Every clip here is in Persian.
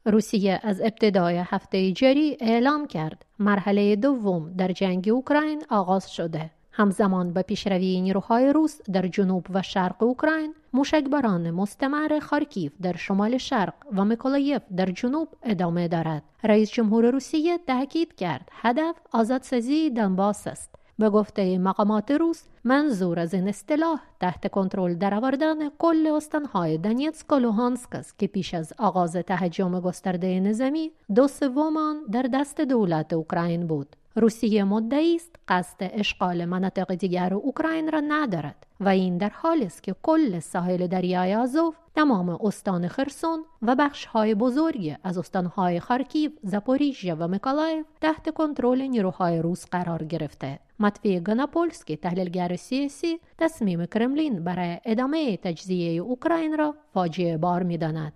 روسیه از ابتدای هفته جاری اعلام کرد مرحله دوم در جنگ اوکراین آغاز شده. همزمان با پیشروی نیروهای روس در جنوب و شرق اوکراین، موشکباران مستمر خارکیف در شمال شرق و میکولایف در جنوب ادامه دارد. رئیس جمهور روسیه تاکید کرد هدف آزادسازی دونباس است. به گفته مقامات روس، منظور از این اصطلاح تحت کنترل درآوردن کل استانهای دونیتسک و لوهانسک است که پیش از آغاز تهاجم گسترده نظامی 2/3 آن در دست دولت اوکراین بود. روسیه مدعی است قصد اشغال مناطق دیگر اوکراین را ندارد و این در حالی است که کل ساحل دریای آزوف، تمام استان خرسون و بخش‌های بزرگی از استان‌های خارکیو، زاپوریژیا و میکولایف تحت کنترل نیروهای روس قرار گرفته. ماتوی گاناپولسکی، تحلیلگر سیاسی، تصمیم کرملین برای ادامه تجزیه اوکراین را فاجعه بار می‌داند.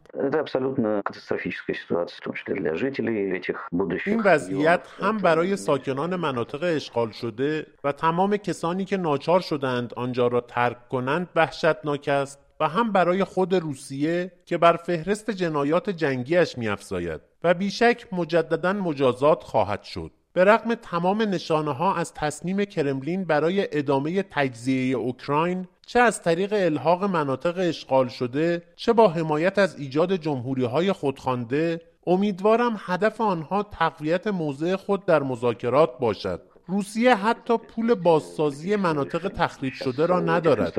این وضعیت هم برای ساکنان مناطق اشغال شده و تمام کسانی که ناچار شدند آنجا را ترک کنند وحشتناک است و هم برای خود روسیه که بر فهرست جنایات جنگیش می‌افزاید و بیشک مجدداً مجازات خواهد شد. به رغم تمام نشانه‌ها از تصمیم کرملین برای ادامه تجزیه اوکراین، چه از طریق الحاق مناطق اشغال شده، چه با حمایت از ایجاد جمهوری‌های خودخوانده، امیدوارم هدف آنها تقویت موضع خود در مذاکرات باشد. روسیه حتی پول بازسازی مناطق تخریب شده را ندارد.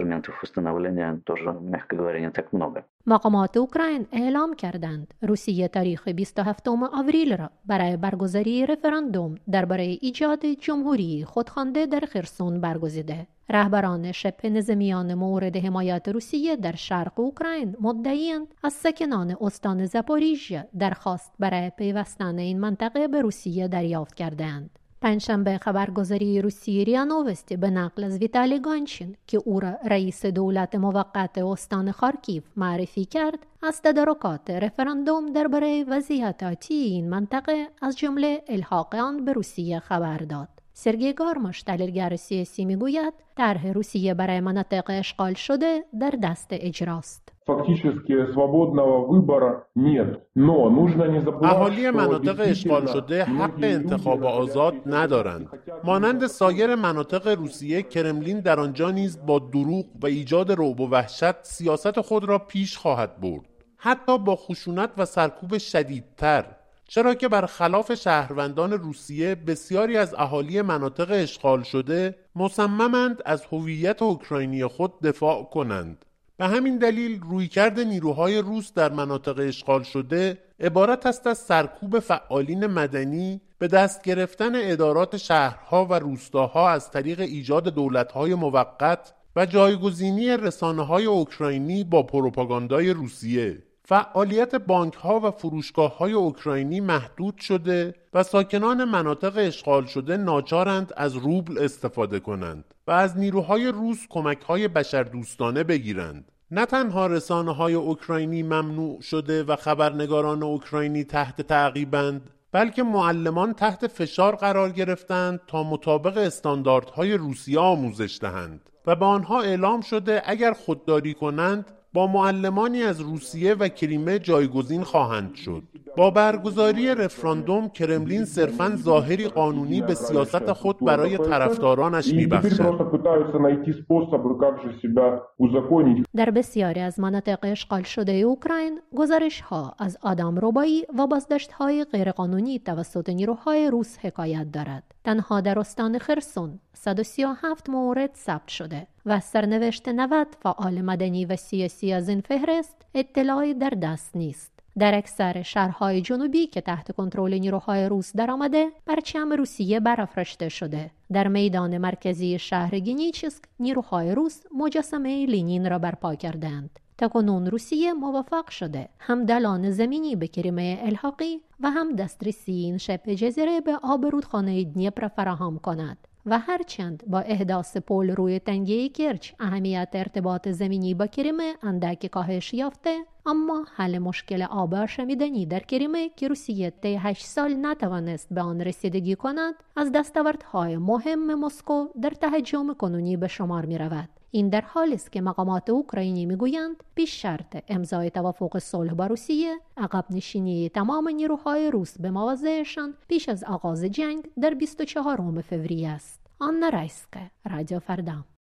مقامات اوکراین اعلام کردند روسیه تاریخ 27 آوریل را برای برگزاری رفراندوم درباره ایجاد جمهوری خودخوانده در خرسون برگزیده. رهبران شبه نظامیان مورد حمایت روسیه در شرق اوکراین مدعی‌اند از ساکنان استان زاپوریژیا درخواست برای پیوستن این منطقه به روسیه دریافت کردند. پنجشنبه خبرگزاری روسی ریا نووستی به نقل از ویتالی گانچین که او را رئیس دولت موقت استان خارکیف معرفی کرد، از تدارکات رفراندوم درباره وضعیت آتی این منطقه از جمله الحاق آن به روسیه خبر داد. سرگئی گارماش، تحلیلگر سیاسی، میگوید طرح روسیه برای مناطق اشغال شده در دست اجراست. اهالی مناطق اشغال شده حق انتخاب آزاد ندارند. مانند سایر مناطق روسیه، کرملین در آنجا نیز با دروغ و ایجاد رعب و وحشت سیاست خود را پیش خواهد برد، حتی با خشونت و سرکوب شدیدتر، چرا که برخلاف شهروندان روسیه بسیاری از اهالی مناطق اشغال شده مصممند از هویت اوکراینی خود دفاع کنند. به همین دلیل رویکرد نیروهای روس در مناطق اشغال شده عبارت است از سرکوب فعالین مدنی، به دست گرفتن ادارات شهرها و روستاها از طریق ایجاد دولت‌های موقت و جایگزینی رسانه‌های اوکراینی با پروپاگاندای روسیه. فعالیت بانک‌ها و فروشگاه‌های اوکراینی محدود شده و ساکنان مناطق اشغال شده ناچارند از روبل استفاده کنند و از نیروهای روس کمک‌های بشردوستانه بگیرند. نه تنها رسانه‌های اوکراینی ممنوع شده و خبرنگاران اوکراینی تحت تعقیبند، بلکه معلمان تحت فشار قرار گرفتند تا مطابق استانداردهای روسیه آموزش دهند و به آنها اعلام شده اگر خودداری کنند با معلمانی از روسیه و کریمه جایگزین خواهند شد. با برگزاری رفراندوم، کرملین صرفاً ظاهری قانونی به سیاست خود برای طرفدارانش می‌بخشد. در بسیاری از مناطق اشغال شده اوکراین، گزارش‌ها از آدمربایی و بازداشت‌های غیرقانونی توسط نیروهای روس حکایت دارد. تنها در استان خرسون 137 مورد ثبت شده و سرنوشت 90 فعال مدنی و سیاسی از این فهرست اطلاعی در دست نیست. در اکثر شهرهای جنوبی که تحت کنترل نیروهای روس درآمده، پرچم روسیه برافراشته شده. در میدان مرکزی شهر گینیچسک نیروهای روس مجسمه لینین را برپا کردند. تاکنون روسیه موفق شده هم دلان زمینی به کریمه الحاقی و هم دسترسی این شبه جزیره به آب رودخانه دنیپر فراهم کند. و هرچند با احداث پل روی تنگه کرچ اهمیت ارتباط زمینی با کریمه اندک کاهش یافته، اما حل مشکل آب آشامیدنی در کریمه که روسیه طی 8 سال نتوانست به آن رسیدگی کند، از دستاوردهای مهم مسکو در تهاجم کنونی به شمار می رود. این در حالی است که مقامات اوکراینی میگویند پیش شرط امضای توافق صلح با روسیه عقب نشینی تمام نیروهای روس به مواضعشان پیش از آغاز جنگ در 24 فوریه است. آنا رایسکا، رادیو فردا.